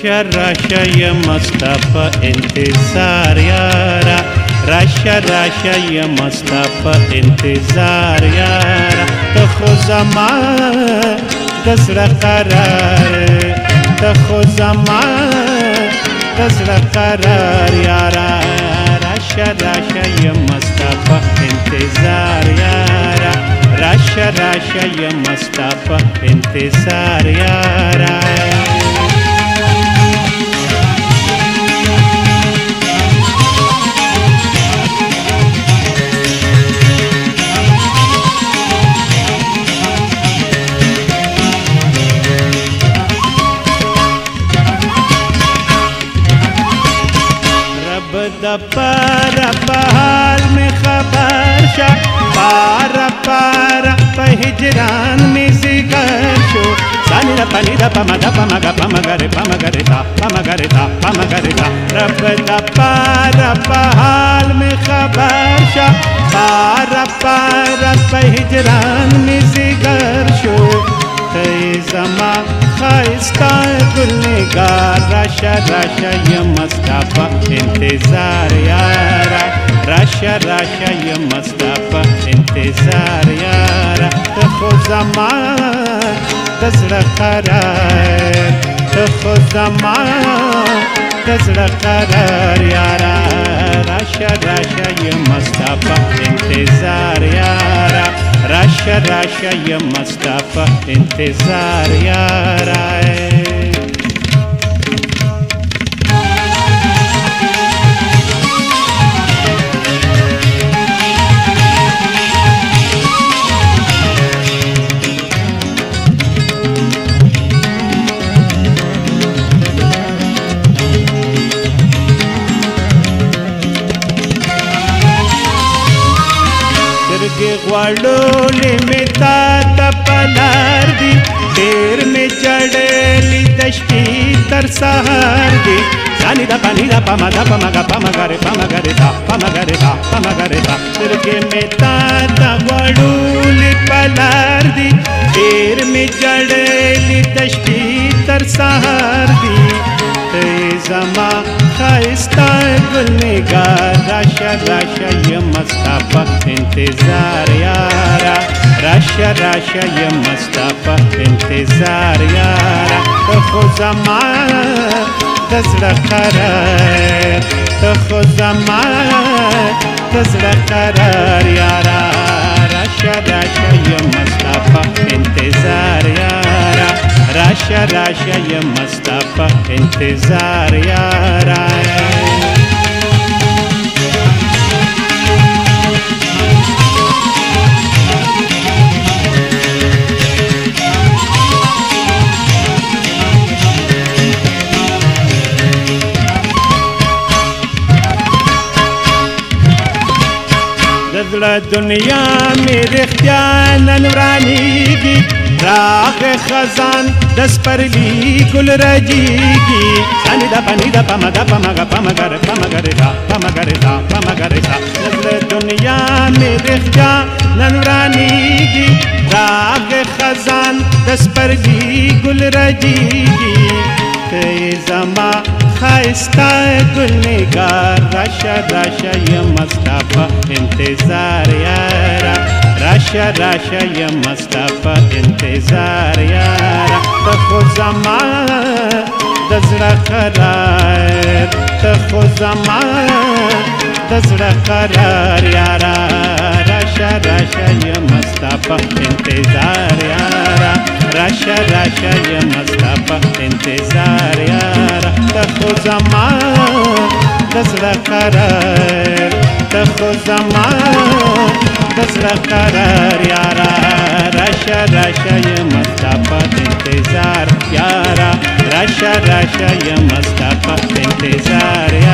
راشا راشا يا مصطفى انتظار يارا راشا راشا يا مصطفى انتظار يارا تخو زمان دزر قرار تخو زمان دزر قرار يارا راشا راشا يا مصطفى انتظار يارا راشا راشا يا مصطفى انتظار يارا پارا بحال میں خبر شا پارا پارا پہجران میں ذکر شو سانی دا پانی دا پا مگا پمگرے پمگرے تا پمگرے تا پمگرے تا رب دا پارا بحال میں خبر شا پارا پارا پہجران میں ذکر شو تے زمان خائستہ گلنگار راشا راشا یا مصطفى انتظار یارا راشا راشا یا مصطفى انتظار یارا تخو زمان دزر قرار تخو زمان دزر قرار یارا راشا راشا یا مصطفى انتظار یارا راشا راشا یا مصطفى انتظار یارا غواړولې مې تا ته په لار دي ډېر مې چړلې د شپې تر سهار دي ځانې د پاني د پمه د پمګه پمګرې پمګرې تا پمګرې تا پمګرې تا سترګې مې تا ته غواړولې په لار دي ډېر مې چړلې د شپې تر سهار دي ته زما خائستہ گلنگار راشا راشا یا مصطفى انتظار یارا راشا راشا یا مصطفى انتظار یارا تخو زمان دزر قرار تخو زمان دزر قرار یارا راشا راشا یا مصطفى انتظار یارا راشا راشا یا مصطفى انتظار یارا دزړه دنیا مې رښتیا نن ورانېږي راغ خزان د سپرلي ګل رژېږي ساني د پني د پمه د پمګه پمګرې پمګرې تا پمګرې تا پمګرې تا دزړه دنیا مې رښتیا نن ورانېږي راغ خزان د سپرلي ګل رژېږي ته زما خائستہ گلنگار راشا راشا یا مصطفى انتظار یارا راشا راشا یا مصطفى انتظار یارا تخو زمان دزر قرار تخو زمان دزر قرار یارا راشا راشا یا مصطفى انتظار یارا راشا راشا یا مصطفى انتظار یارا تخو زمان دزر قرار تخو زمان دزر قرار یارا راشا راشا یا مصطفى انتظار یارا راشا راشا یا مصطفى انتظار یارا